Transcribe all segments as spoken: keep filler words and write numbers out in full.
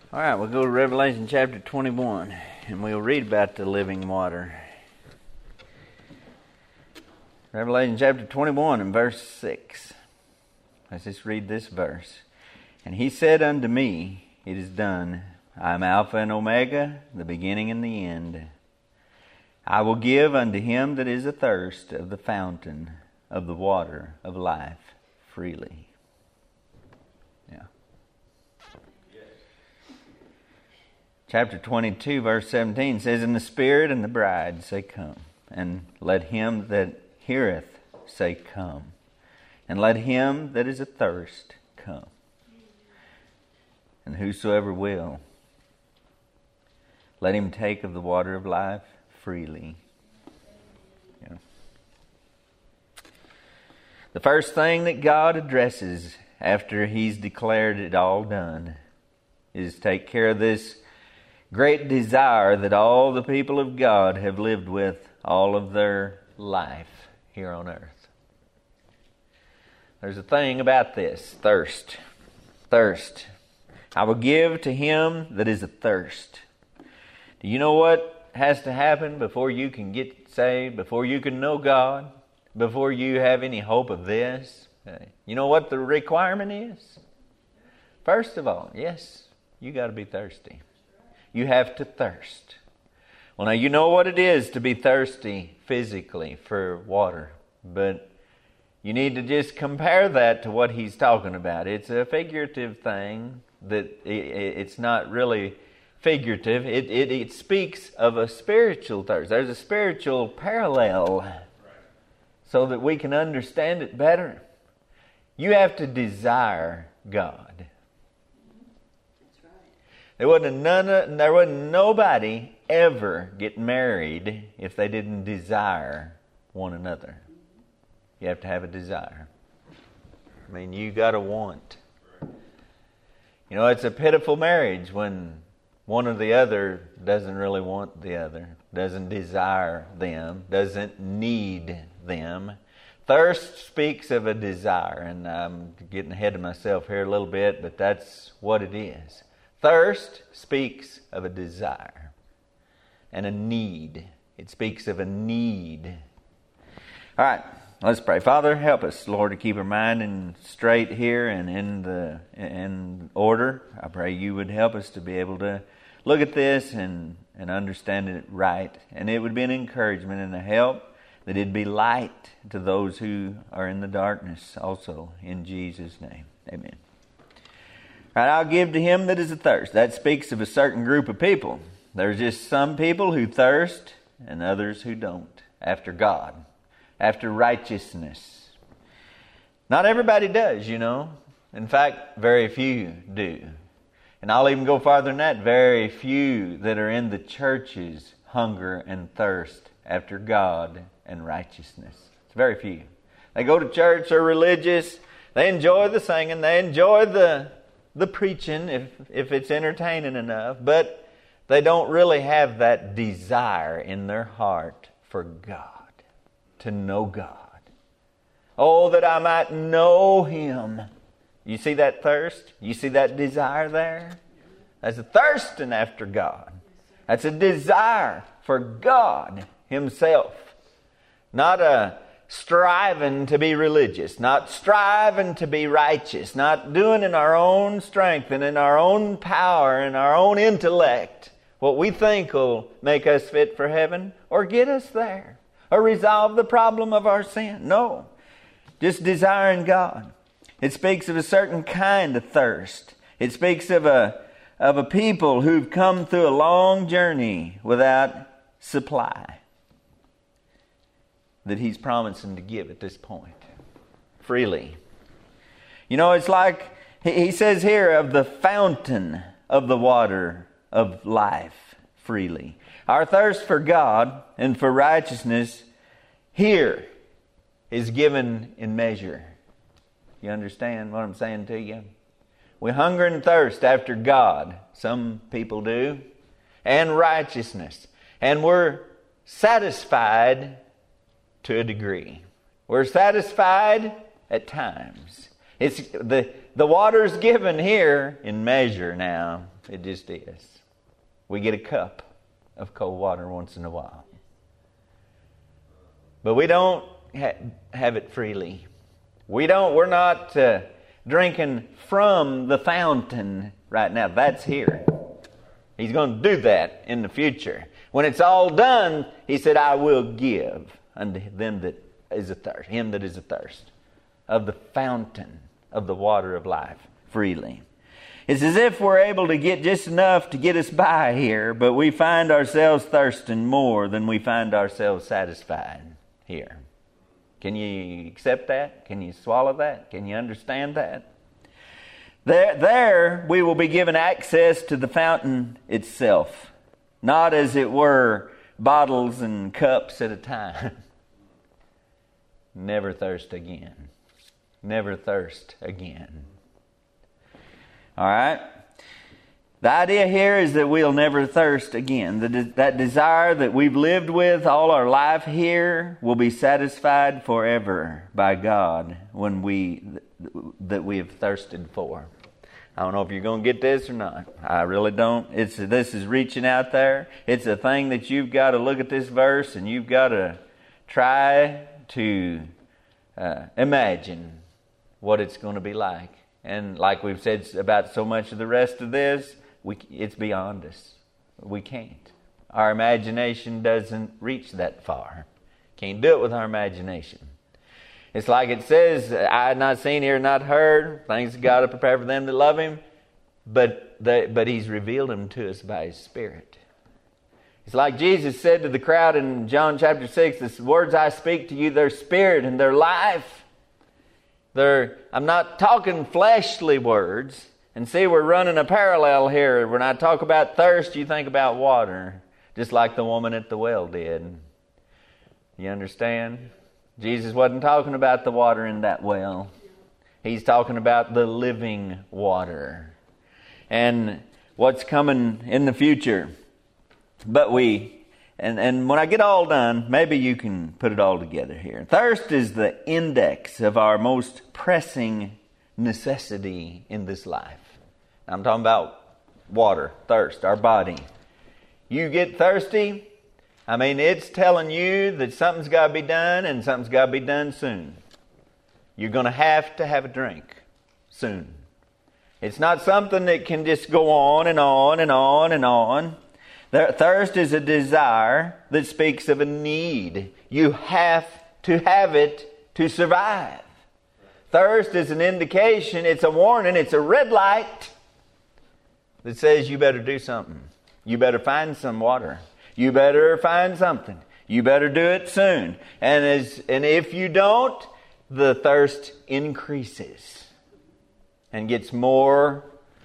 All right, we'll go to Revelation chapter twenty-one, and we'll read about the living water. Revelation chapter twenty-one and verse six. Let's just read this verse. And he said unto me, It is done. I am Alpha and Omega, the beginning and the end. I will give unto him that is athirst of the fountain of the water of life freely. Yeah. Chapter twenty-two, verse seventeen says, And the Spirit and the bride say, Come. And let him that heareth say, Come. And let him that is athirst come. And whosoever will, let him take of the water of life freely. Yeah. The first thing that God addresses after He's declared it all done is take care of this great desire that all the people of God have lived with all of their life here on earth. There's a thing about this, thirst. Thirst. I will give to him that is athirst. Do you know what has to happen before you can get saved, before you can know God, before you have any hope of this? You know what the requirement is? First of all, yes, you got to be thirsty. You have to thirst. Well, now you know what it is to be thirsty physically for water, but you need to just compare that to what he's talking about. It's a figurative thing that it's not really figurative. It, it, it speaks of a spiritual thirst. There's a spiritual parallel so that we can understand it better. You have to desire God. There wasn't none. There wasn't nobody ever get married if they didn't desire one another. You have to have a desire. I mean, you got to want. You know, it's a pitiful marriage when one or the other doesn't really want the other, doesn't desire them, doesn't need them. Thirst speaks of a desire, and I'm getting ahead of myself here a little bit, but that's what it is. Thirst speaks of a desire and a need. It speaks of a need. All right, let's pray. Father, help us, Lord, to keep our mind in straight here and in the in order. I pray you would help us to be able to look at this and, and understand it right. And it would be an encouragement and a help, that it'd be light to those who are in the darkness also. In Jesus' name, amen. Right, I'll give to him that is athirst. That speaks of a certain group of people. There's just some people who thirst and others who don't, after God, after righteousness. Not everybody does, you know. In fact, very few do. And I'll even go farther than that. Very few that are in the churches hunger and thirst after God and righteousness. It's very few. They go to church, they're religious, they enjoy the singing, they enjoy the the preaching if if it's entertaining enough, but they don't really have that desire in their heart for God, to know God. Oh, that I might know Him. You see that thirst? You see that desire there? That's a thirsting after God. That's a desire for God Himself. Not a striving to be religious, not striving to be righteous, not doing in our own strength and in our own power and our own intellect what we think will make us fit for heaven or get us there or resolve the problem of our sin. No, just desiring God. It speaks of a certain kind of thirst. It speaks of a of a people who've come through a long journey without supply that He's promising to give at this point, freely. You know, it's like He says here of the fountain of the water of life freely. Our thirst for God and for righteousness here is given in measure. You understand what I'm saying to you? We hunger and thirst after God. Some people do. And righteousness. And we're satisfied to a degree. We're satisfied at times. It's the the water's given here in measure now. It just is. We get a cup of cold water once in a while. But we don't ha- have it freely. We don't, we're not uh, drinking from the fountain right now. That's here. He's going to do that in the future. When it's all done, he said, I will give unto them that is athirst, him that is athirst, of the fountain of the water of life freely. It's as if we're able to get just enough to get us by here, but we find ourselves thirsting more than we find ourselves satisfied here. Can you accept that? Can you swallow that? Can you understand that? There, there we will be given access to the fountain itself, not as it were bottles and cups at a time. Never thirst again. Never thirst again. All right? The idea here is that we'll never thirst again. The, that desire that we've lived with all our life here will be satisfied forever by God when we that we have thirsted for. I don't know if you're going to get this or not. I really don't. It's this is reaching out there. It's a thing that you've got to look at this verse and you've got to try to uh, imagine what it's going to be like. And like we've said about so much of the rest of this, we, it's beyond us. We can't. Our imagination doesn't reach that far. Can't do it with our imagination. It's like it says, I had not seen, ear not heard, things God has prepared for them that love Him, but they, but He's revealed them to us by His Spirit. It's like Jesus said to the crowd in John chapter six, the words I speak to you, they're spirit and they're life. They're, I'm not talking fleshly words. And see, we're running a parallel here. When I talk about thirst, you think about water, just like the woman at the well did. You understand? Jesus wasn't talking about the water in that well. He's talking about the living water and what's coming in the future. But we, and, and when I get all done, maybe you can put it all together here. Thirst is the index of our most pressing necessity in this life. I'm talking about water, thirst, our body. You get thirsty, I mean, it's telling you that something's got to be done and something's got to be done soon. You're going to have to have a drink soon. It's not something that can just go on and on and on and on. Thirst is a desire that speaks of a need. You have to have it to survive. Thirst is an indication, it's a warning, it's a red light that says you better do something. You better find some water. You better find something. You better do it soon. And as and if you don't, the thirst increases and gets more,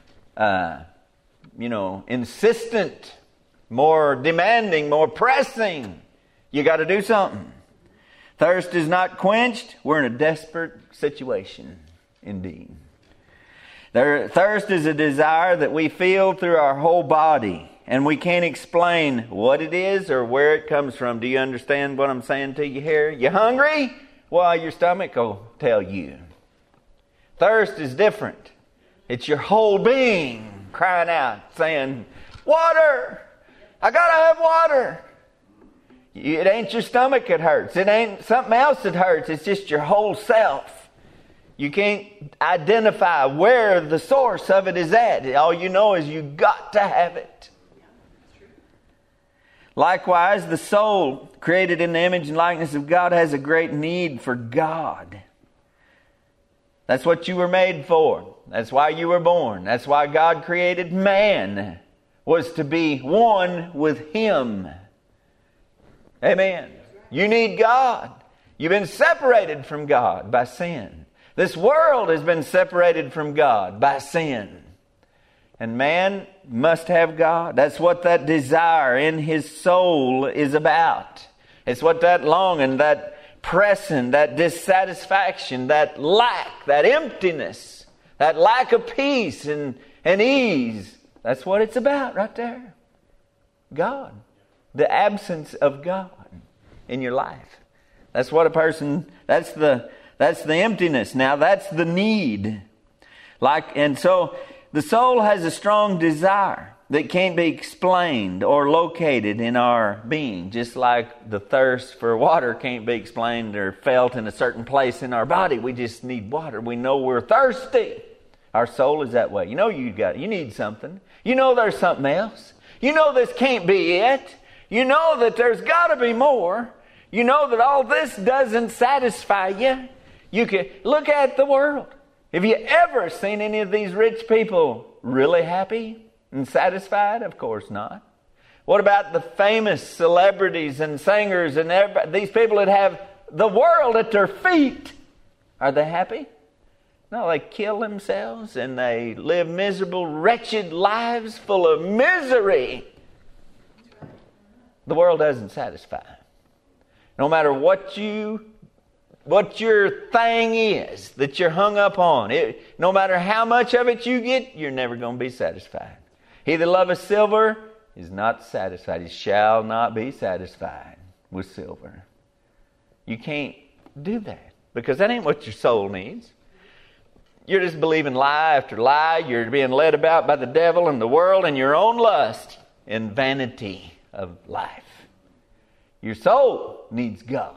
uh, you know, insistent, more demanding, more pressing. You got to do something. Thirst is not quenched. We're in a desperate situation indeed. There, thirst is a desire that we feel through our whole body, and we can't explain what it is or where it comes from. Do you understand what I'm saying to you here? You hungry? Well, your stomach will tell you. Thirst is different. It's your whole being crying out, saying, water! I gotta have water! It ain't your stomach that hurts. It ain't something else that hurts. It's just your whole self. You can't identify where the source of it is at. All you know is you got to have it. Likewise, the soul, created in the image and likeness of God, has a great need for God. That's what you were made for. That's why you were born. That's why God created man, was to be one with Him. Amen. You need God. You've been separated from God by sin. This world has been separated from God by sin. And man must have God. That's what that desire in his soul is about. It's what that longing, that pressing, that dissatisfaction, that lack, that emptiness, that lack of peace and, and ease. That's what it's about right there. God. The absence of God in your life. That's what a person, that's the That's the emptiness. Now that's the need. Like, and so The soul has a strong desire that can't be explained or located in our being, just like the thirst for water can't be explained or felt in a certain place in our body. We just need water. We know we're thirsty. Our soul is that way. You know you got you need something. You know there's something else. You know this can't be it. You know that there's got to be more. You know that all this doesn't satisfy you. You can look at the world. Have you ever seen any of these rich people really happy and satisfied? Of course not. What about the famous celebrities and singers and everybody, these people that have the world at their feet? Are they happy? No, they kill themselves and they live miserable, wretched lives full of misery. The world doesn't satisfy. No matter what you What your thing is that you're hung up on, it, no matter how much of it you get, you're never going to be satisfied. He that loveth silver is not satisfied. He shall not be satisfied with silver. You can't do that because that ain't what your soul needs. You're just believing lie after lie. You're being led about by the devil and the world and your own lust and vanity of life. Your soul needs God.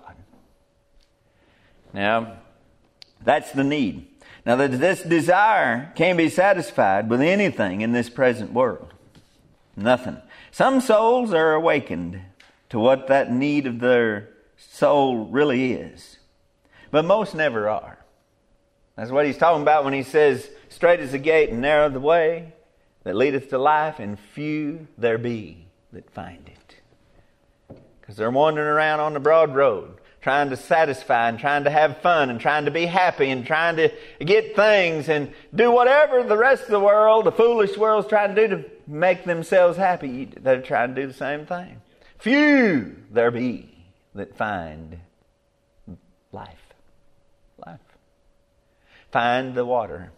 Now, that's the need. Now, that this desire can't be satisfied with anything in this present world. Nothing. Some souls are awakened to what that need of their soul really is. But most never are. That's what he's talking about when he says, straight is the gate and narrow the way that leadeth to life, and few there be that find it. Because they're wandering around on the broad road, trying to satisfy and trying to have fun and trying to be happy and trying to get things and do whatever the rest of the world, the foolish world's trying to do to make themselves happy. They're trying to do the same thing. Few there be that find life. Life. Find the water.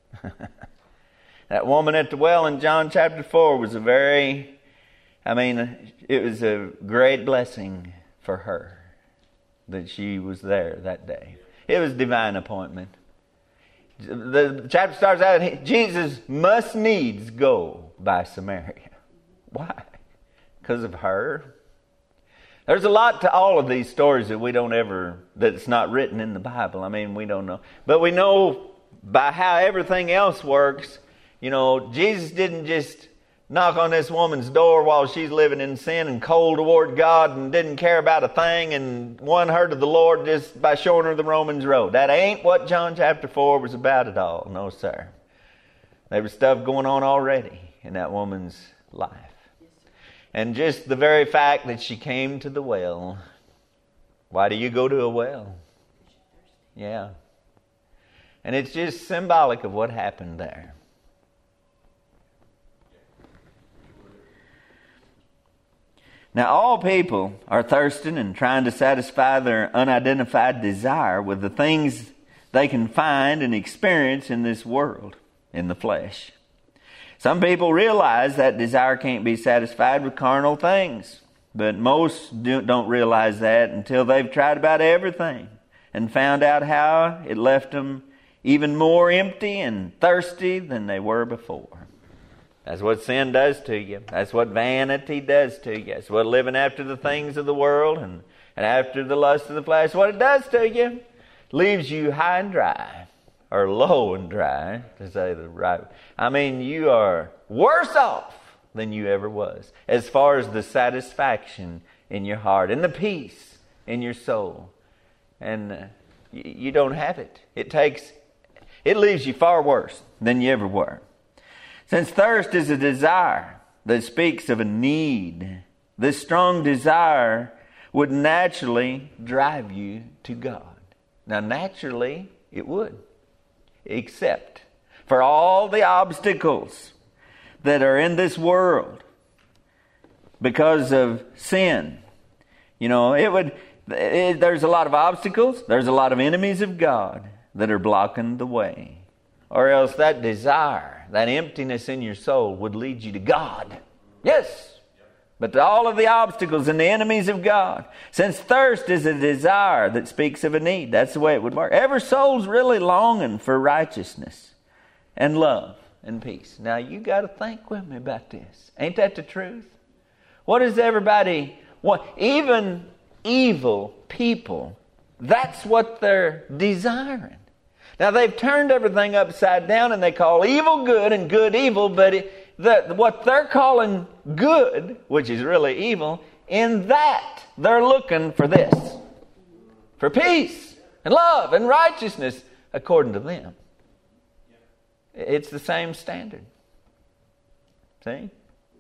That woman at the well in John chapter four was a very, I mean, it was a great blessing for her that she was there that day. It was divine appointment. The chapter starts out, Jesus must needs go by Samaria. Why? Because of her. There's a lot to all of these stories that we don't ever, that it's not written in the Bible. I mean, we don't know. But we know by how everything else works, you know, Jesus didn't just knock on this woman's door while she's living in sin and cold toward God and didn't care about a thing and won her to the Lord just by showing her the Romans road. That ain't what John chapter four was about at all. No, sir. There was stuff going on already in that woman's life. And just the very fact that she came to the well. Why do you go to a well? Yeah. And it's just symbolic of what happened there. Now, all people are thirsting and trying to satisfy their unidentified desire with the things they can find and experience in this world, in the flesh. Some people realize that desire can't be satisfied with carnal things, but most don't realize that until they've tried about everything and found out how it left them even more empty and thirsty than they were before. That's what sin does to you. That's what vanity does to you. That's what living after the things of the world and, and after the lust of the flesh, what it does to you. Leaves you high and dry, or low and dry, to say the right. I mean, you are worse off than you ever was, as far as the satisfaction in your heart and the peace in your soul. And uh, you, you don't have it. It takes, it leaves you far worse than you ever were. Since thirst is a desire that speaks of a need, this strong desire would naturally drive you to God. Now, naturally, it would. Except for all the obstacles that are in this world because of sin. You know, it would. It, there's a lot of obstacles. There's a lot of enemies of God that are blocking the way. Or else that desire, that emptiness in your soul would lead you to God. Yes. But all of the obstacles and the enemies of God. Since thirst is a desire that speaks of a need. That's the way it would work. Every soul's really longing for righteousness and love and peace. Now you got to think with me about this. Ain't that the truth? What does everybody want? Even evil people, that's what they're desiring. Now they've turned everything upside down and they call evil good and good evil, but it, the, what they're calling good, which is really evil, in that they're looking for this. For peace and love and righteousness according to them. It's the same standard. See?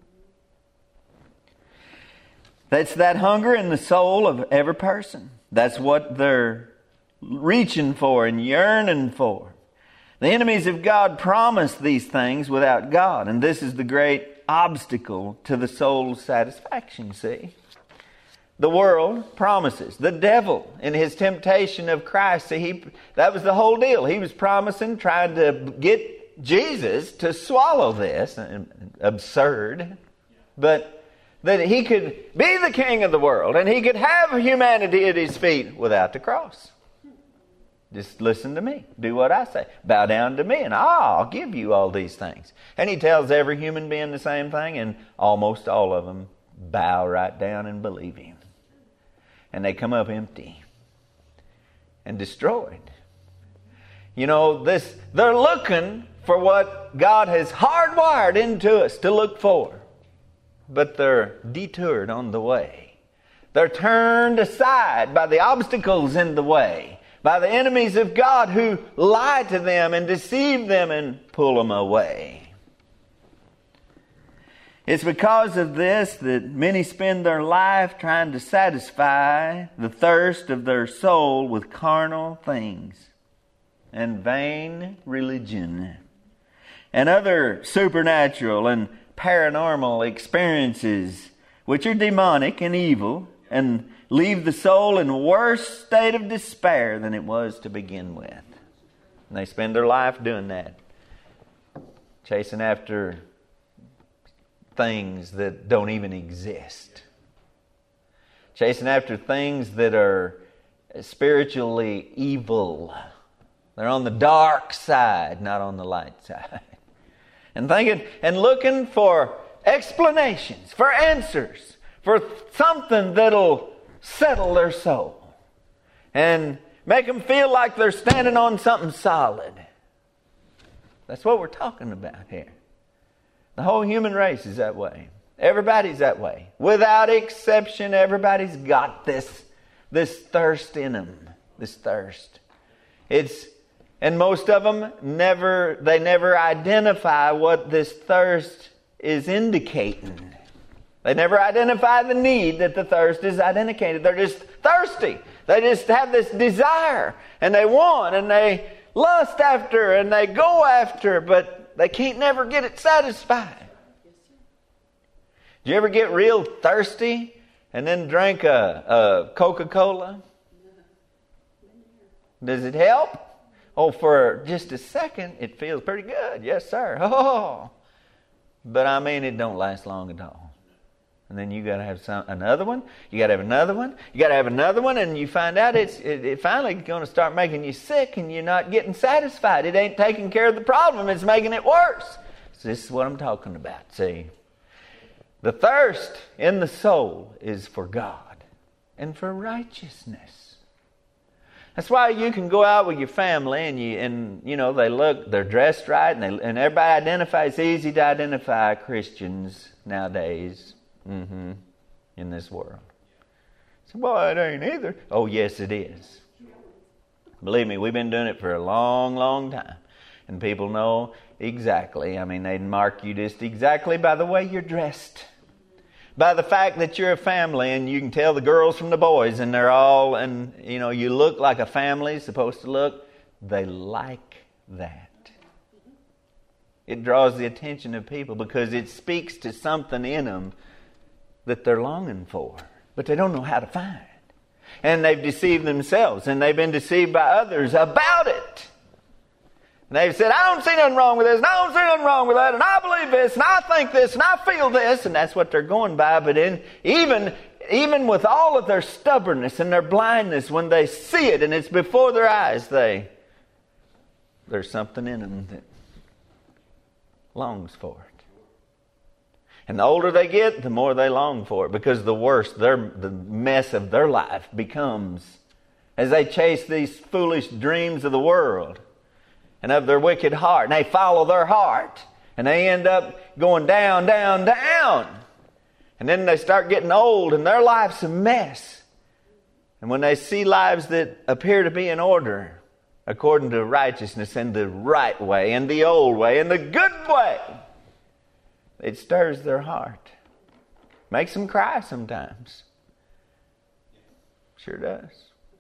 That's that hunger in the soul of every person. That's what they're reaching for and yearning for. The enemies of God promise these things without God. And this is the great obstacle to the soul's satisfaction, see? The world promises. The devil, in his temptation of Christ, see, he, that was the whole deal. He was promising, trying to get Jesus to swallow this. Absurd. But that he could be the king of the world and he could have humanity at his feet without the cross. Just listen to me. Do what I say. Bow down to me and I'll give you all these things. And he tells every human being the same thing, and almost all of them bow right down and believe him. And they come up empty and destroyed. You know, this they're looking for what God has hardwired into us to look for. But they're detoured on the way. They're turned aside by the obstacles in the way, by the enemies of God who lie to them and deceive them and pull them away. It's because of this that many spend their life trying to satisfy the thirst of their soul with carnal things and vain religion and other supernatural and paranormal experiences which are demonic and evil and leave the soul in a worse state of despair than it was to begin with. And they spend their life doing that, chasing after things that don't even exist, chasing after things that are spiritually evil. They're on the dark side, not on the light side. And thinking and looking for explanations, for answers, for something that'll settle their soul and make them feel like they're standing on something solid. That's what we're talking about here. The whole human race is that way. Everybody's that way. Without exception, everybody's got this, this thirst in them. This thirst. It's And most of them never, they never identify what this thirst is indicating. They never identify the need that the thirst is indicated. They're just thirsty. They just have this desire and they want and they lust after and they go after, but they can't never get it satisfied. Do you ever get real thirsty and then drink a, a Coca-Cola? Does it help? Oh, for just a second, it feels pretty good. Yes, sir. Oh, but I mean, it don't last long at all. And then you got to have some another one. You got to have another one. You got to have another one, and you find out it's it, it finally going to start making you sick, and you're not getting satisfied. It ain't taking care of the problem. It's making it worse. So this is what I'm talking about. See, the thirst in the soul is for God and for righteousness. That's why you can go out with your family and you and you know they look, they're dressed right, and they, and everybody identifies. It's easy to identify Christians nowadays mm-hmm, in this world. So, boy, it ain't either. Oh, yes, it is. Believe me, we've been doing it for a long, long time, and people know exactly. I mean, they'd mark you just exactly by the way you're dressed. By the fact that you're a family and you can tell the girls from the boys and they're all, and you know, you look like a family's supposed to look. They like that. It draws the attention of people because it speaks to something in them that they're longing for, but they don't know how to find. And they've deceived themselves and they've been deceived by others about it. And they've said, I don't see nothing wrong with this, and I don't see nothing wrong with that, and I believe this, and I think this, and I feel this, and that's what they're going by. But in, even, even with all of their stubbornness and their blindness, when they see it and it's before their eyes, they there's something in them that longs for it. And the older they get, the more they long for it, because the worse their the mess of their life becomes as they chase these foolish dreams of the world and of their wicked heart. And they follow their heart. And they end up going down, down, down. And then they start getting old and their life's a mess. And when they see lives that appear to be in order, according to righteousness and the right way and the old way and the good way, it stirs their heart. Makes them cry sometimes. Sure does.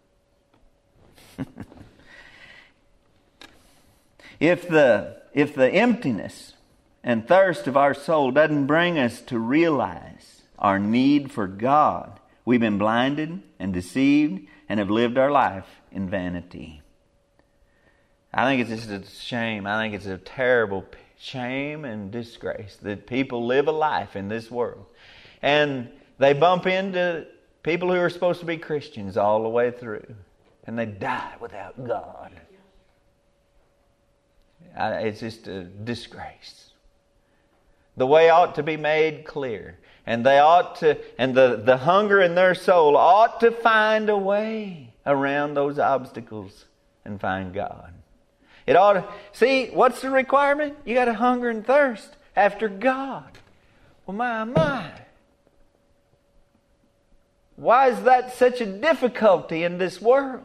If the if the emptiness and thirst of our soul doesn't bring us to realize our need for God, we've been blinded and deceived and have lived our life in vanity. I think it's just a shame. I think it's a terrible shame and disgrace that people live a life in this world and they bump into people who are supposed to be Christians all the way through, and they die without God. It's just a disgrace. The way ought to be made clear, and they ought to, and the, the hunger in their soul ought to find a way around those obstacles and find God. It ought to, see, what's the requirement? You got to hunger and thirst after God. Well, my, my. Why is that such a difficulty in this world?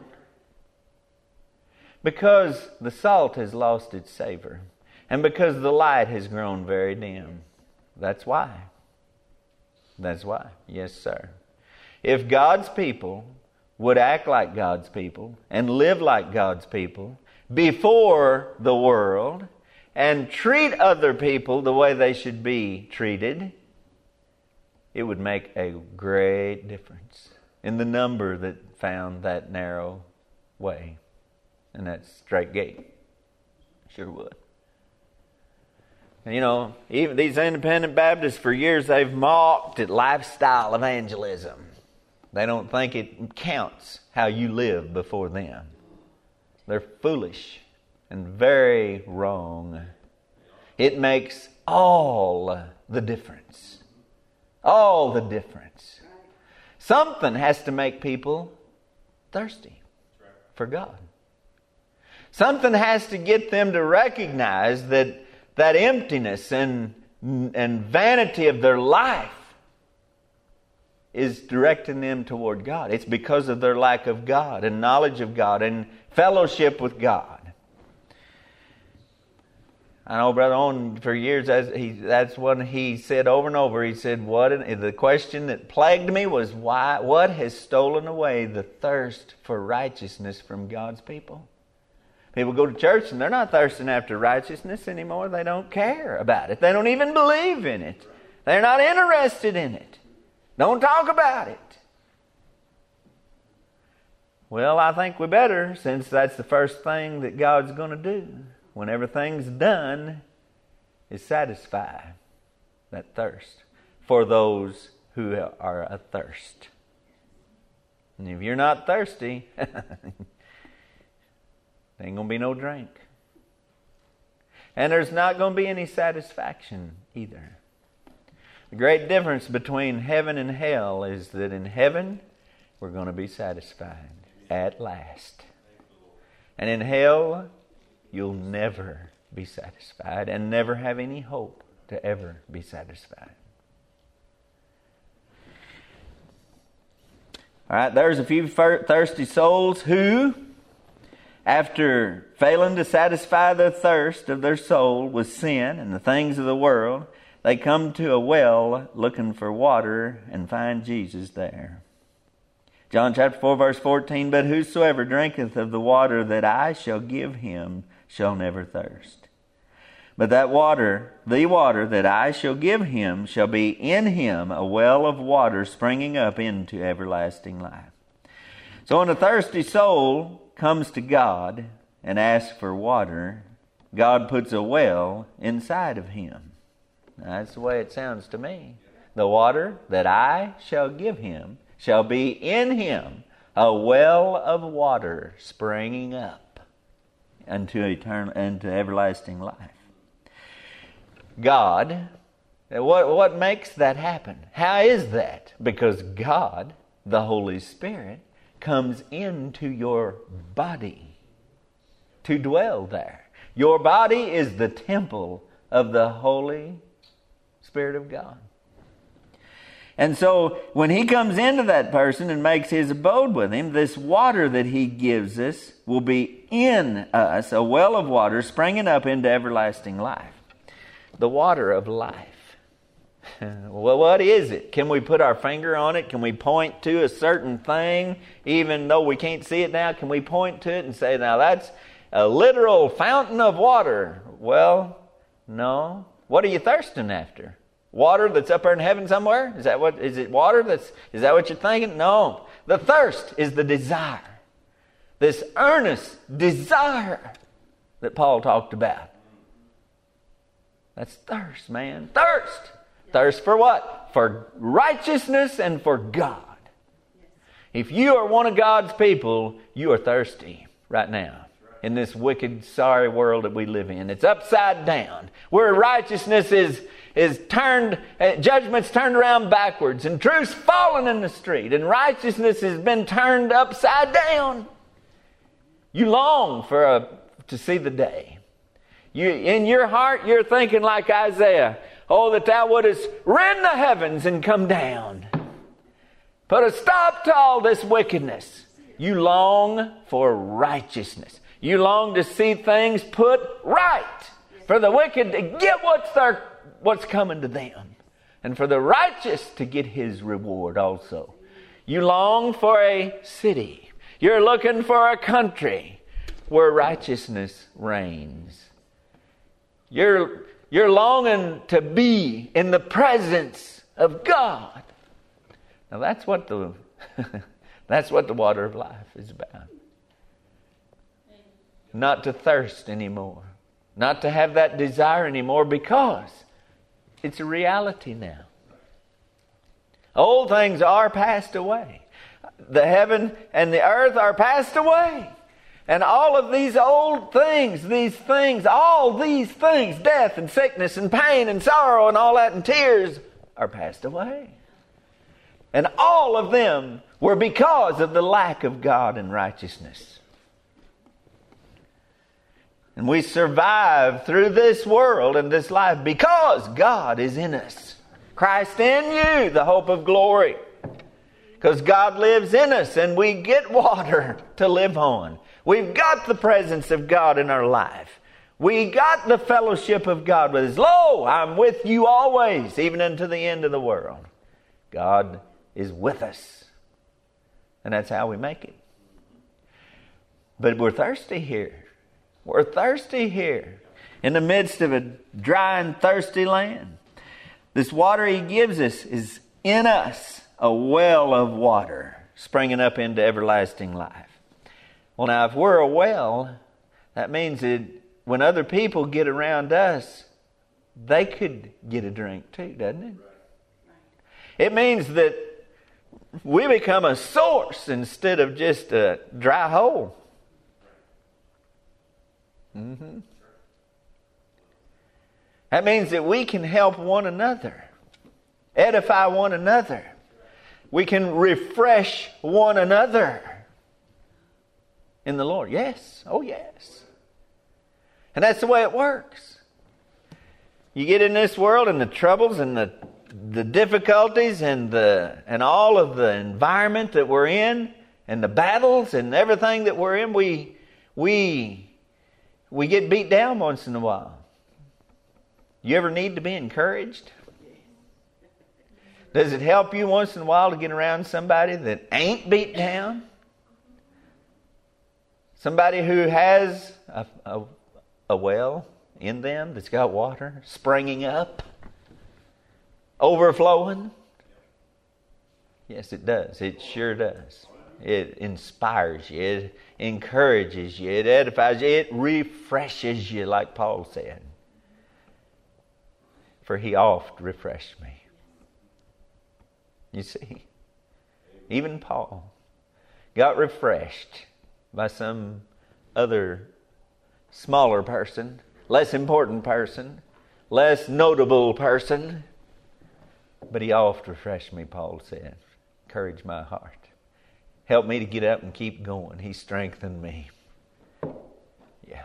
Because the salt has lost its savor. And because the light has grown very dim. That's why. That's why. Yes, sir. If God's people would act like God's people and live like God's people before the world and treat other people the way they should be treated, it would make a great difference in the number that found that narrow way and that straight gate. Sure would. And you know, even these independent Baptists, for years they've mocked at lifestyle evangelism. They don't think it counts how you live before them. They're foolish and very wrong. It makes all the difference. All the difference. Something has to make people thirsty for God. Something has to get them to recognize that that emptiness and, and vanity of their life is directing them toward God. It's because of their lack of God and knowledge of God and fellowship with God. I know Brother Owen, for years, as he, that's what he said over and over. He said, "What?" An, the question that plagued me was, "Why? What has stolen away the thirst for righteousness from God's people?" People go to church and they're not thirsting after righteousness anymore. They don't care about it. They don't even believe in it. They're not interested in it. Don't talk about it. Well, I think we better, since that's the first thing that God's going to do when everything's done, is satisfy that thirst for those who are athirst. And if you're not thirsty, there ain't going to be no drink. And there's not going to be any satisfaction either. The great difference between heaven and hell is that in heaven, we're going to be satisfied at last. And in hell, you'll never be satisfied and never have any hope to ever be satisfied. All right, there's a few thirsty souls who, after failing to satisfy the thirst of their soul with sin and the things of the world, they come to a well looking for water and find Jesus there. John chapter four verse fourteen, "But whosoever drinketh of the water that I shall give him shall never thirst. But that water, the water that I shall give him, shall be in him a well of water springing up into everlasting life." So when a thirsty soul comes to God and asks for water, God puts a well inside of him. That's the way it sounds to me. The water that I shall give him shall be in him a well of water springing up unto eternal, unto everlasting life. God. What, what makes that happen? How is that? Because God, the Holy Spirit, comes into your body to dwell there. Your body is the temple of the Holy Spirit of God. And so when He comes into that person and makes His abode with him, this water that He gives us will be in us, a well of water springing up into everlasting life. The water of life. Well, what is it? Can we put our finger on it? Can we point to a certain thing, even though we can't see it now? Can we point to it and say, now that's a literal fountain of water? Well, no. What are you thirsting after? Water that's up there in heaven somewhere? Is that what? Is it water that's? Is that what you're thinking? No. The thirst is the desire. This earnest desire that Paul talked about. That's thirst, man. Thirst. Thirst for what? For righteousness and for God. If you are one of God's people, you are thirsty right now in this wicked, sorry world that we live in. It's upside down. Where righteousness is, is turned, uh, judgment's turned around backwards, and truth's fallen in the street, and righteousness has been turned upside down. You long for a, to see the day. You, in your heart, you're thinking like Isaiah, oh, that thou wouldest rend the heavens and come down. Put a stop to all this wickedness. You long for righteousness. You long to see things put right. For the wicked to get what's their, what's coming to them. And for the righteous to get his reward also. You long for a city. You're looking for a country where righteousness reigns. You're, you're longing to be in the presence of God. Now that's what the that's what the water of life is about. Not to thirst anymore. Not to have that desire anymore, because it's a reality now. Old things are passed away. The heaven and the earth are passed away. And all of these old things, these things, all these things, death and sickness and pain and sorrow and all that and tears are passed away. And all of them were because of the lack of God and righteousness. And we survive through this world and this life because God is in us. Christ in you, the hope of glory. Because God lives in us and we get water to live on. We've got the presence of God in our life. We got the fellowship of God with us. Lo, I'm with you always, even unto the end of the world. God is with us. And that's how we make it. But we're thirsty here. We're thirsty here. In the midst of a dry and thirsty land. This water He gives us is in us, a well of water springing up into everlasting life. Well, now, if we're a well, that means that when other people get around us, they could get a drink too, doesn't it? It means that we become a source instead of just a dry hole. Mm-hmm. That means that we can help one another, edify one another. We can refresh one another in the Lord. Yes. Oh, yes. And that's the way it works. You get in this world and the troubles and the the difficulties and the and all of the environment that we're in and the battles and everything that we're in, we we we get beat down once in a while. You ever need to be encouraged? Does it help you once in a while to get around somebody that ain't beat down? Somebody who has a, a, a well in them that's got water springing up, overflowing? Yes, it does. It sure does. It inspires you. It encourages you. It edifies you. It refreshes you, like Paul said. For He oft refreshed me. You see, even Paul got refreshed by some other smaller person, less important person, less notable person. But he oft refreshed me, Paul said. Encouraged my heart. Helped me to get up and keep going. He strengthened me. Yeah.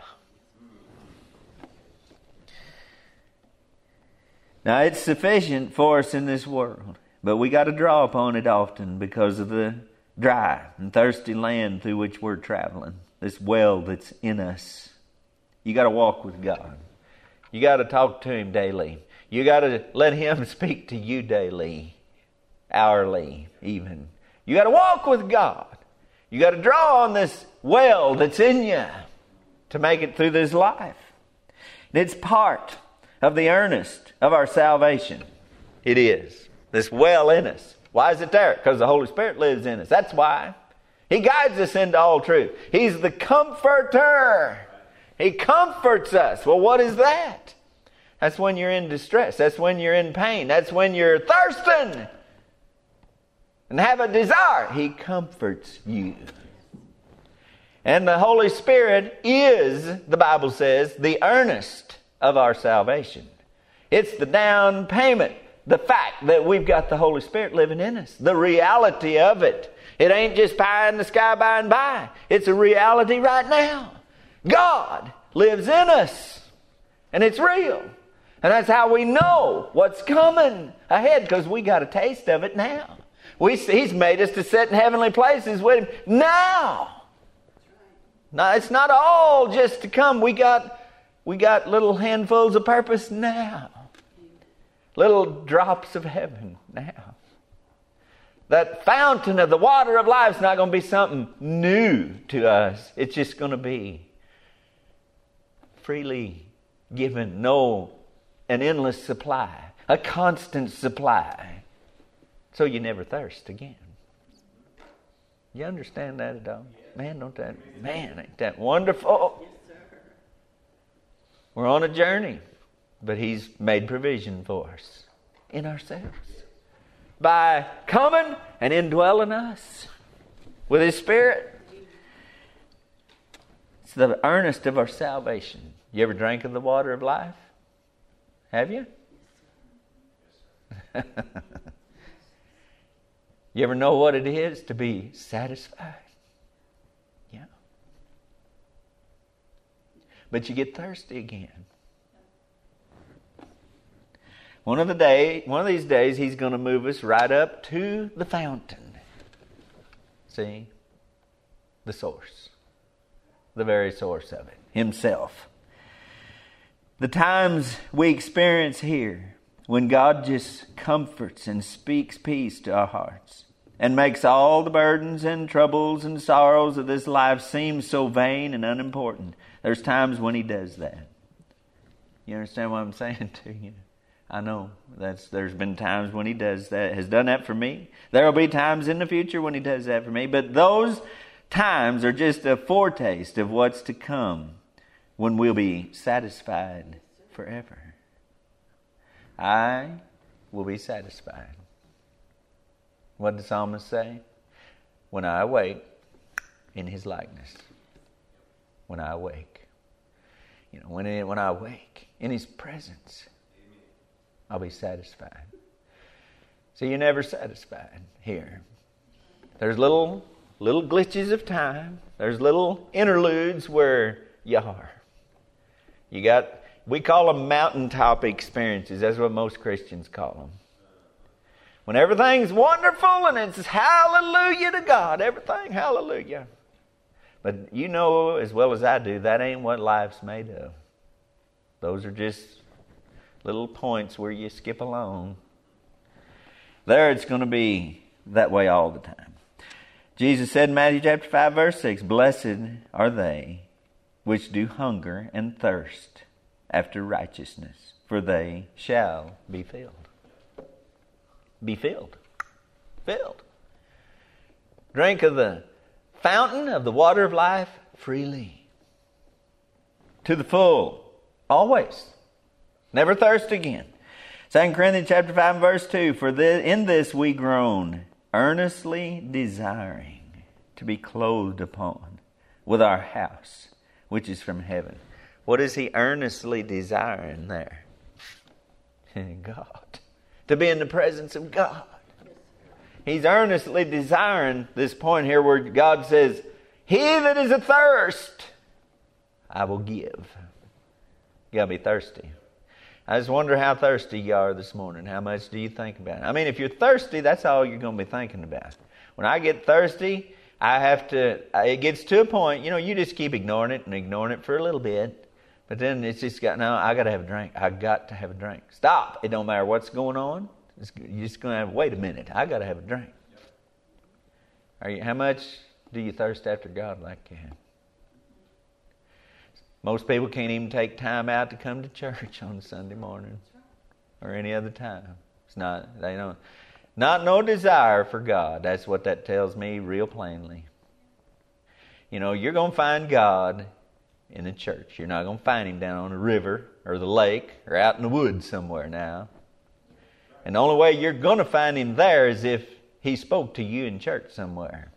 Now it's sufficient for us in this world. But we got to draw upon it often because of the dry and thirsty land through which we're traveling. This well that's in us. You got to walk with God. You got to talk to Him daily. You got to let Him speak to you daily, hourly even. You got to walk with God. You got to draw on this well that's in you to make it through this life. And it's part of the earnest of our salvation. It is. This well in us. Why is it there? Because the Holy Spirit lives in us. That's why. He guides us into all truth. He's the comforter. He comforts us. Well, what is that? That's when you're in distress. That's when you're in pain. That's when you're thirsting and have a desire. He comforts you. And the Holy Spirit is, the Bible says, the earnest of our salvation. It's the down payment. The fact that we've got the Holy Spirit living in us. The reality of it. It ain't just pie in the sky by and by. It's a reality right now. God lives in us. And it's real. And that's how we know what's coming ahead, because we got a taste of it now. We, He's made us to sit in heavenly places with Him now. Now, it's not all just to come. We got, we got little handfuls of purpose now. Little drops of heaven now. That fountain of the water of life is not going to be something new to us. It's just going to be freely given. No, an endless supply. A constant supply. So you never thirst again. You understand that at all? Man, don't that, man, ain't that wonderful? We're on a journey. But He's made provision for us in ourselves. By coming and indwelling us with His Spirit. It's the earnest of our salvation. You ever drank of the water of life? Have you? You ever know what it is to be satisfied? Yeah. But you get thirsty again. One of the day, one of these days, He's going to move us right up to the fountain. See? The source. The very source of it. Himself. The times we experience here, when God just comforts and speaks peace to our hearts, and makes all the burdens and troubles and sorrows of this life seem so vain and unimportant. There's times when He does that. You understand what I'm saying to you? I know that's there's been times when He does that, has done that for me. There will be times in the future when He does that for me. But those times are just a foretaste of what's to come when we'll be satisfied forever. I will be satisfied. What did the psalmist say? When I awake in His likeness. When I awake. You know, when, when I awake in His presence. I'll be satisfied. So you're never satisfied here. There's little little glitches of time. There's little interludes where you are. You got, we call them mountaintop experiences. That's what most Christians call them. When everything's wonderful and it's hallelujah to God. Everything hallelujah. But you know as well as I do, that ain't what life's made of. Those are just little points where you skip along. There it's going to be that way all the time. Jesus said in Matthew chapter five verse six, blessed are they which do hunger and thirst after righteousness, for they shall be filled. Be filled. Filled. Drink of the fountain of the water of life freely. To the full. Always. Never thirst again. Second Corinthians chapter five and verse two. For this, in this we groan, earnestly desiring to be clothed upon with our house, which is from heaven. What is he earnestly desiring there? God. To be in the presence of God. He's earnestly desiring this point here where God says, he that is athirst, I will give. You got to be thirsty. I just wonder how thirsty you are this morning. How much do you think about it? I mean, if you're thirsty, that's all you're going to be thinking about. When I get thirsty, I have to, it gets to a point, you know, you just keep ignoring it and ignoring it for a little bit. But then it's just got, no, I got to have a drink. I got to have a drink. Stop. It don't matter what's going on. It's, you're just going to have, wait a minute. I got to have a drink. Are you, how much do you thirst after God like that? Most people can't even take time out to come to church on Sunday morning or any other time. It's not, they don't, not no desire for God. That's what that tells me real plainly. You know, you're going to find God in the church. You're not going to find Him down on the river or the lake or out in the woods somewhere now. And the only way you're going to find Him there is if He spoke to you in church somewhere.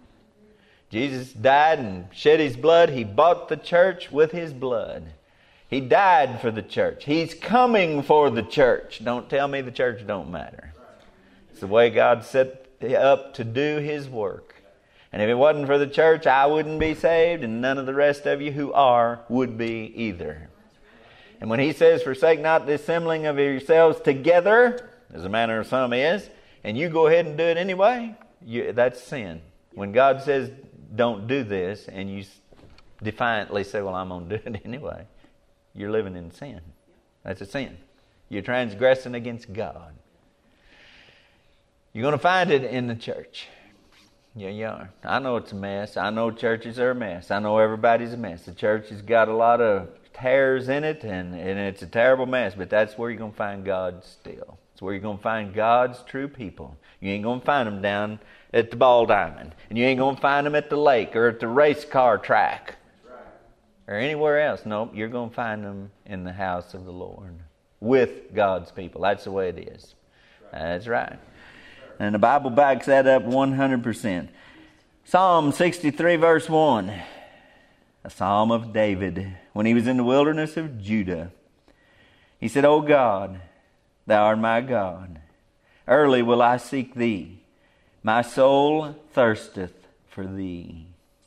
Jesus died and shed His blood. He bought the church with His blood. He died for the church. He's coming for the church. Don't tell me the church don't matter. It's the way God set up to do His work. And if it wasn't for the church, I wouldn't be saved, and none of the rest of you who are would be either. And when He says, forsake not the assembling of yourselves together, as a manner of some is, and you go ahead and do it anyway, you, that's sin. When God says, don't do this, and you defiantly say, well, I'm going to do it anyway, you're living in sin. That's a sin. You're transgressing against God. You're going to find it in the church. Yeah, you are. I know it's a mess. I know churches are a mess. I know everybody's a mess. The church has got a lot of tares in it, and, and it's a terrible mess, but that's where you're going to find God still. It's where you're going to find God's true people. You ain't going to find them down at the Ball Diamond, and you ain't going to find them at the lake or at the race car track or anywhere else. Nope, you're going to find them in the house of the Lord with God's people. That's the way it is. That's right. And the Bible backs that up one hundred percent. Psalm sixty-three verse one. A psalm of David when he was in the wilderness of Judah. He said, O God, Thou art my God. Early will I seek Thee. My soul thirsteth for Thee.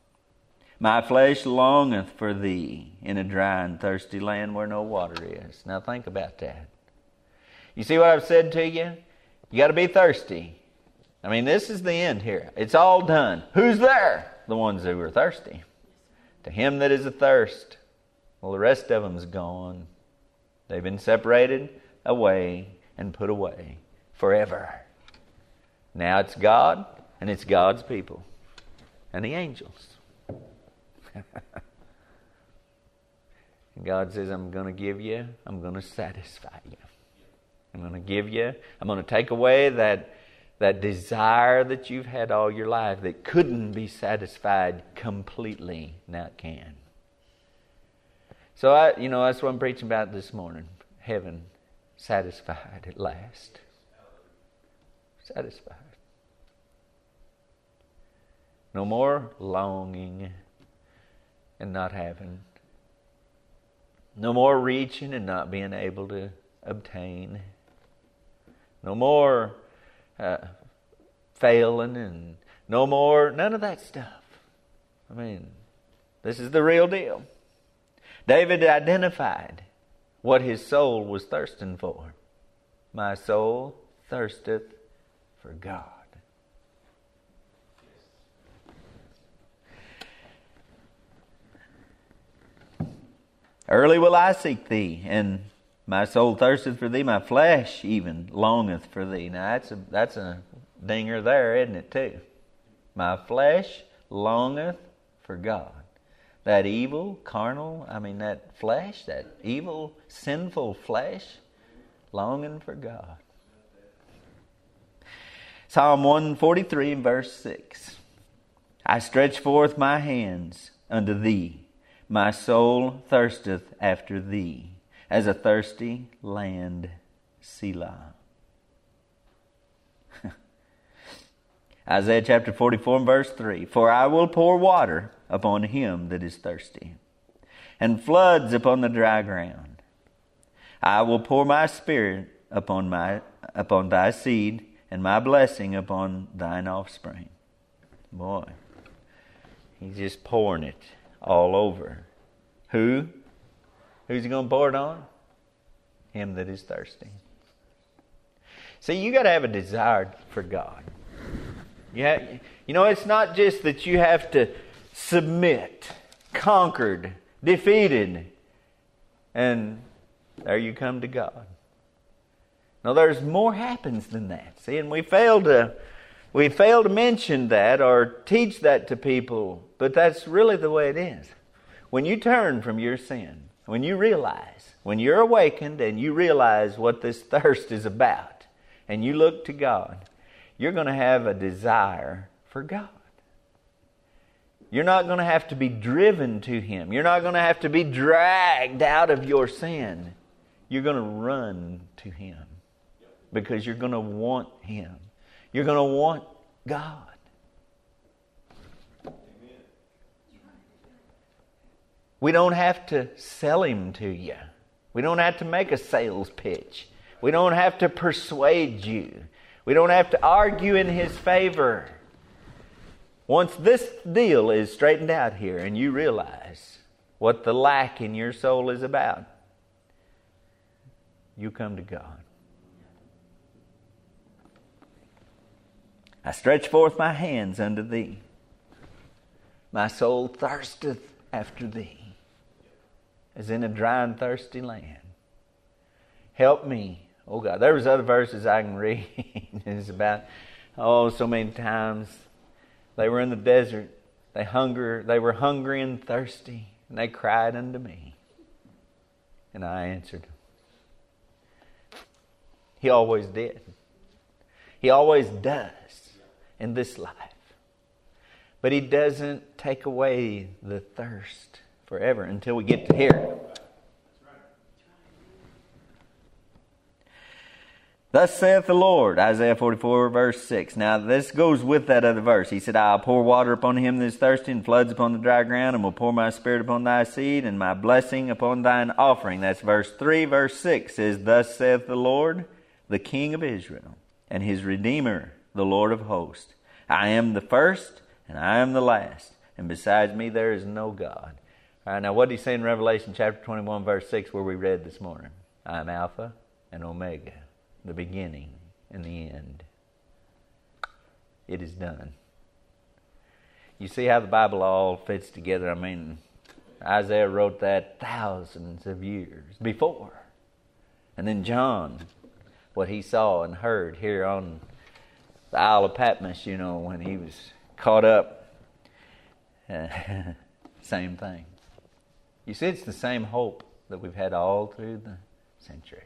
My flesh longeth for Thee in a dry and thirsty land where no water is. Now think about that. You see what I've said to you? You got to be thirsty. I mean, this is the end here. It's all done. Who's there? The ones who are thirsty. To him that is athirst. Well, the rest of them's gone. They've been separated away and put away forever. Now it's God, and it's God's people. And the angels. And God says, I'm going to give you, I'm going to satisfy you. I'm going to give you, I'm going to take away that that desire that you've had all your life that couldn't be satisfied completely. Now it can. So, I, you know, that's what I'm preaching about this morning. Heaven satisfied at last. Satisfied. No more longing and not having. No more reaching and not being able to obtain. No more uh, failing and no more, none of that stuff. I mean, this is the real deal. David identified what his soul was thirsting for. My soul thirsteth for God. Early will I seek Thee, and my soul thirsteth for Thee, my flesh even longeth for Thee. Now that's a that's a dinger there, isn't it, too? My flesh longeth for God. That evil, carnal, I mean that flesh, that evil, sinful flesh, longing for God. Psalm one forty-three, verse six. I stretch forth my hands unto Thee. My soul thirsteth after Thee, as a thirsty land, Selah. Isaiah chapter forty-four, verse three. For I will pour water upon him that is thirsty, and floods upon the dry ground. I will pour my Spirit upon my upon thy seed, and my blessing upon thine offspring. Boy, he's just pouring it all over. Who? Who's he going to pour it on? Him that is thirsty. See, you got to have a desire for God. You, have, you know, it's not just that you have to submit, conquered, defeated, and there you come to God. No, there's more happens than that. See, and we fail to we fail to mention that or teach that to people, but that's really the way it is. When you turn from your sin, when you realize, when you're awakened and you realize what this thirst is about, and you look to God, you're going to have a desire for God. You're not going to have to be driven to Him. You're not going to have to be dragged out of your sin. You're going to run to Him because you're going to want Him. You're going to want God. We don't have to sell Him to you. We don't have to make a sales pitch. We don't have to persuade you. We don't have to argue in His favor. Once this deal is straightened out here and you realize what the lack in your soul is about, you come to God. I stretch forth my hands unto Thee. My soul thirsteth after Thee, as in a dry and thirsty land. Help me, oh God. There was other verses I can read. It's about, oh, so many times they were in the desert. They hunger. They were hungry and thirsty, and they cried unto me, and I answered. He always did. He always does in this life. But He doesn't take away the thirst forever until we get to here. Thus saith the Lord, Isaiah forty-four, verse six. Now this goes with that other verse. He said, I'll pour water upon him that is thirsty, and floods upon the dry ground, and will pour my Spirit upon thy seed, and my blessing upon thine offering. That's verse three. Verse six says, Thus saith the Lord, the King of Israel, and His Redeemer, the Lord of hosts. I am the first, and I am the last, and besides me there is no God. All right, now what did He say in Revelation chapter twenty-one, verse six, where we read this morning? I am Alpha and Omega, the beginning and the end. It is done. You see how the Bible all fits together? I mean, Isaiah wrote that thousands of years before. And then John, what he saw and heard here on the Isle of Patmos, you know, when he was caught up. Uh, same thing. You see, it's the same hope that we've had all through the centuries.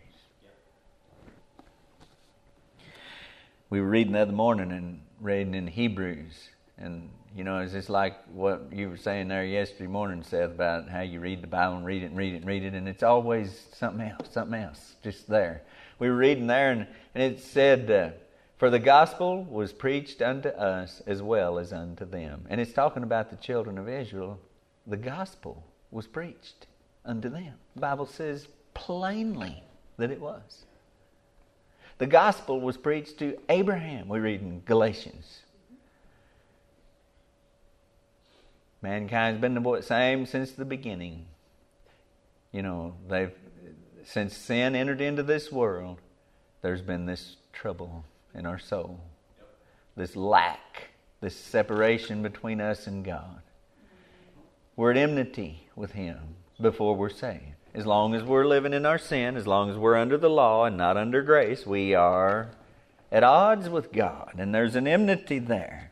We were reading the other morning and reading in Hebrews. And, you know, it's just like what you were saying there yesterday morning, Seth, about how you read the Bible and read it and read it and read it. And it's always something else, something else, just there. We were reading there and, and it said, uh, for the gospel was preached unto us as well as unto them. And it's talking about the children of Israel. The gospel was preached unto them. The Bible says plainly that it was. The gospel was preached to Abraham, we read in Galatians. Mankind's been the same since the beginning. You know, they've since sin entered into this world, there's been this trouble in our soul. This lack, this separation between us and God. We're at enmity with Him before we're saved. As long as we're living in our sin, as long as we're under the law and not under grace, we are at odds with God. And there's an enmity there.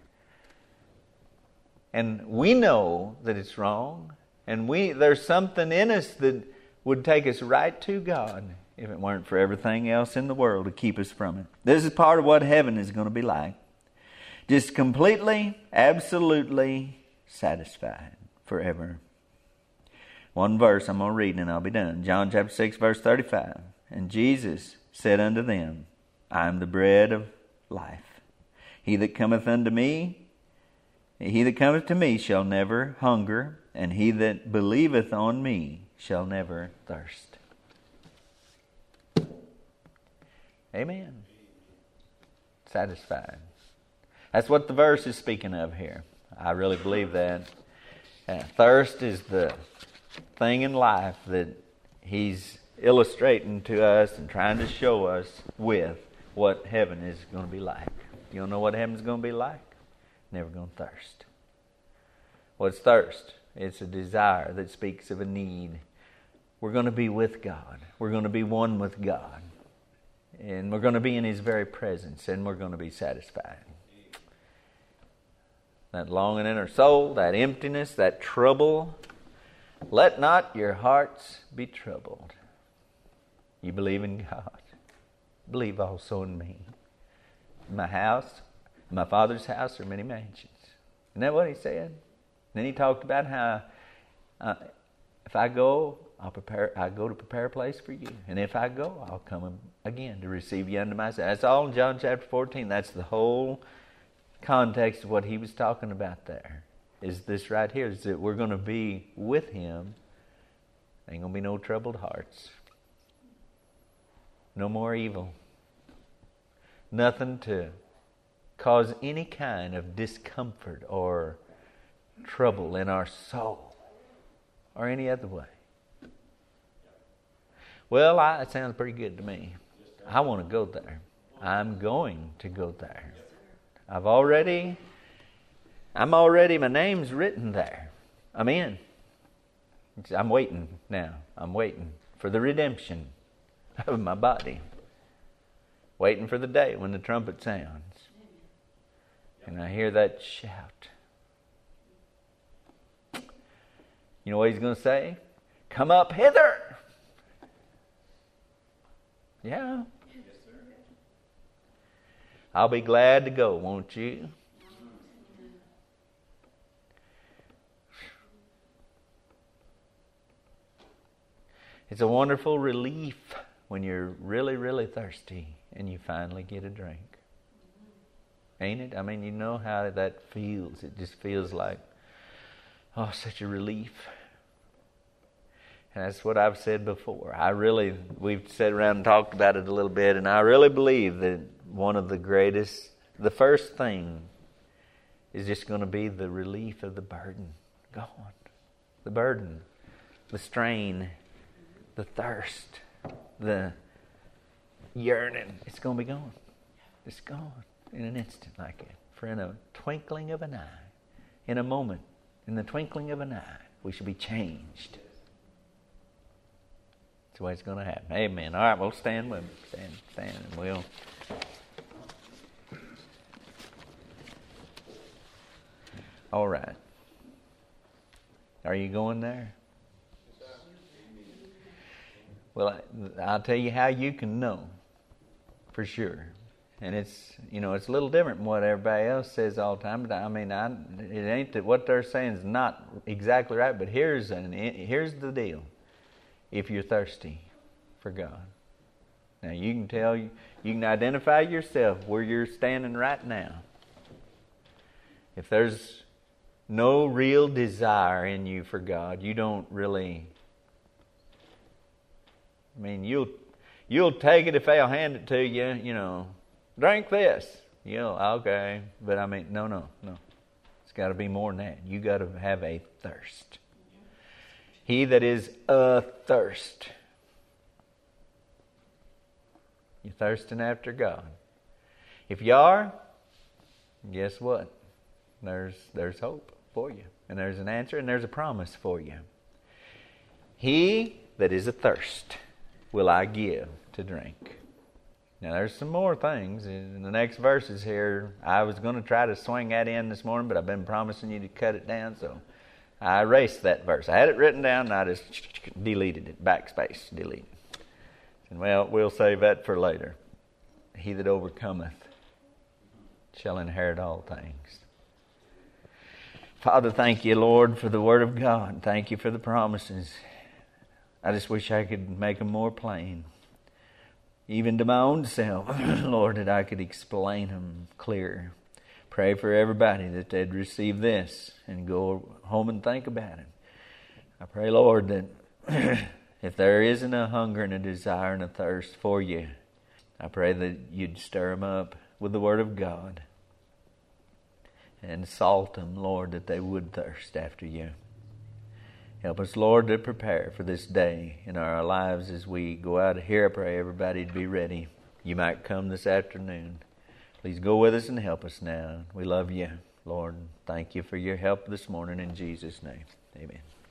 And we know that it's wrong. And we there's something in us that would take us right to God if it weren't for everything else in the world to keep us from it. This is part of what heaven is going to be like. Just completely, absolutely satisfied forever. One verse I'm going to read and I'll be done. John chapter six, verse thirty-five. And Jesus said unto them, I am the bread of life. He that cometh unto me, he that cometh to me shall never hunger, and he that believeth on me shall never thirst. Amen. Satisfied. That's what the verse is speaking of here. I really believe that. Uh, thirst is the thing in life that he's illustrating to us and trying to show us with what heaven is going to be like. You don't know what heaven's going to be like? Never going to thirst. What's thirst? It's a desire that speaks of a need. We're going to be with God. We're going to be one with God. And we're going to be in His very presence, and we're going to be satisfied. That longing in our soul, that emptiness, that trouble. Let not your hearts be troubled. You believe in God. Believe also in me. In my house, in my Father's house are many mansions. Isn't that what He said? Then He talked about how uh, if I go, I'll prepare. I go to prepare a place for you, and if I go, I'll come again to receive you unto myself. That's all in John chapter fourteen. That's the whole context of what He was talking about there. Is this right here? Is that we're going to be with Him. Ain't going to be no troubled hearts. No more evil. Nothing to cause any kind of discomfort or trouble in our soul or any other way. Well, I, it sounds pretty good to me. I want to go there. I'm going to go there. I've already, I'm already, my name's written there. I'm in. I'm waiting now. I'm waiting for the redemption of my body. Waiting for the day when the trumpet sounds. And I hear that shout. You know what He's going to say? Come up hither. Yeah. Yes, sir. I'll be glad to go, won't you? It's a wonderful relief when you're really, really thirsty and you finally get a drink. Ain't it? I mean, you know how that feels. It just feels like, oh, such a relief. And that's what I've said before. I really, we've sat around and talked about it a little bit, and I really believe that one of the greatest, the first thing is just going to be the relief of the burden gone. The burden, the strain, the thirst, the yearning. It's going to be gone. It's gone in an instant like it. For in a twinkling of an eye, in a moment, in the twinkling of an eye, we shall be changed. That's the way it's going to happen. Amen. All right, we'll stand with me. Stand, stand, and we'll... All right. Are you going there? Well, I, I'll tell you how you can know for sure. And it's, you know, it's a little different from what everybody else says all the time. But I mean, I, it ain't that what they're saying is not exactly right. But here's an, here's the deal. If you're thirsty for God. Now you can tell, you can identify yourself where you're standing right now. If there's no real desire in you for God, you don't really, I mean, you'll you'll take it if they'll hand it to you, you know, drink this. You know, okay. But I mean, no, no, no. It's got to be more than that. You got to have a thirst. He that is athirst. You're thirsting after God. If you are, guess what? There's there's hope for you. And there's an answer and there's a promise for you. He that is athirst will I give to drink. Now there's some more things. In the next verses here, I was going to try to swing that in this morning, but I've been promising you to cut it down, so I erased that verse. I had it written down and I just deleted it. Backspace, delete. And well, we'll save that for later. He that overcometh shall inherit all things. Father, thank you, Lord, for the Word of God. Thank you for the promises. I just wish I could make them more plain. Even to my own self, Lord, that I could explain them clearer. Pray for everybody that they'd receive this and go home and think about it. I pray, Lord, that if there isn't a hunger and a desire and a thirst for you, I pray that you'd stir them up with the Word of God and salt them, Lord, that they would thirst after you. Help us, Lord, to prepare for this day in our lives as we go out of here. I pray everybody to be ready. You might come this afternoon. Please go with us and help us now. We love you, Lord. Thank you for your help this morning in Jesus' name. Amen.